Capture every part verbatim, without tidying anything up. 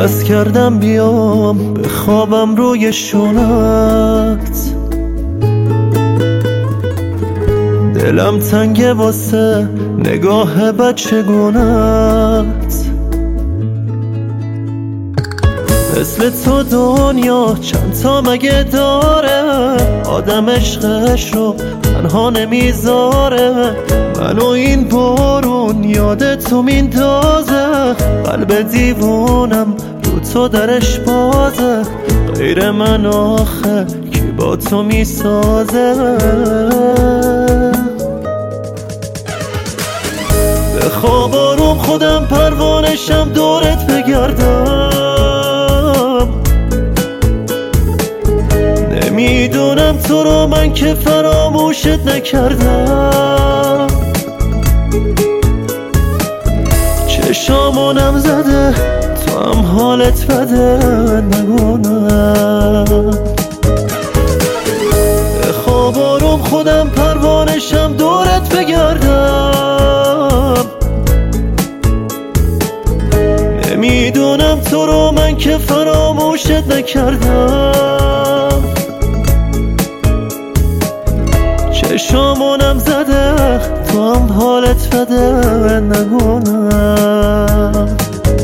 قصد کردم بیام بخوابم روی شونت، دلم تنگه واسه نگاه بچگونت. مثل تو دنیا چند تا مگه داره، آدم عشقش رو تنها نمیذاره. منو این بارون یاد تو میندازه، قلب دیوونم رو تو درش بازه. غیر من آخه کی با تو میسازه؟ به خواب آروم خودم پروانشم دورت بگردم، نمیدونم تو رو من که فراموشت نکردم. چشامونم زده تو هم حالت بده نگونم. به خواب آروم خودم پروانشم دورت بگردم، نمیدونم تو رو من که فراموشت نکردم. چشامونم زده تو هم حالت بده نگونم.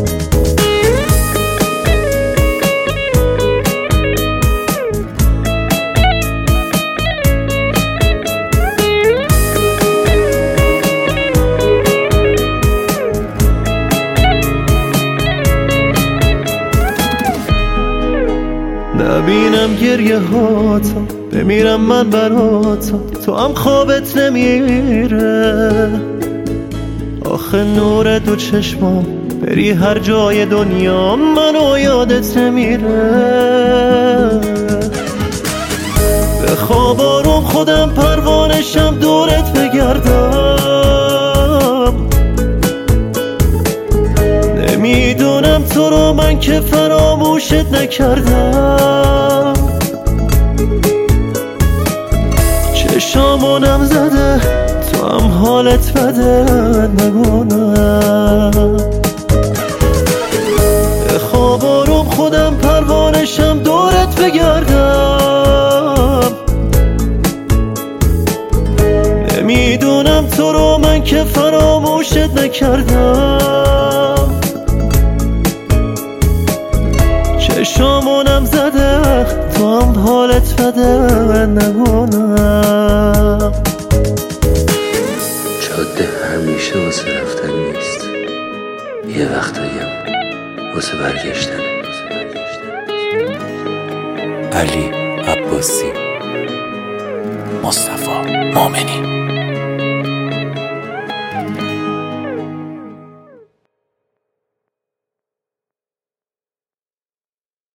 نبینم گریه هاتو بمیرم من براتو، تو هم خوابت نمیره. آخه نور دو چشمام بری هر جای دنیا منو یادت نمیره. به خواب آروم خودم پروانشم دورت بگردم، نمیدونم تو رو من که فراموشت نکردم. چشامونم زده تو هم حالت بده نگونم. به خواب آروم خودم پروانشم دورت بگردم، نمیدونم تو رو من که فراموشت نکردم. چشامونم زده تو هم حالت بده نگونم. جاده همیشه واسه رفتن نیست، یه وقتاییم واسه برگشتن. علی عباسی، مصطفی مومنی.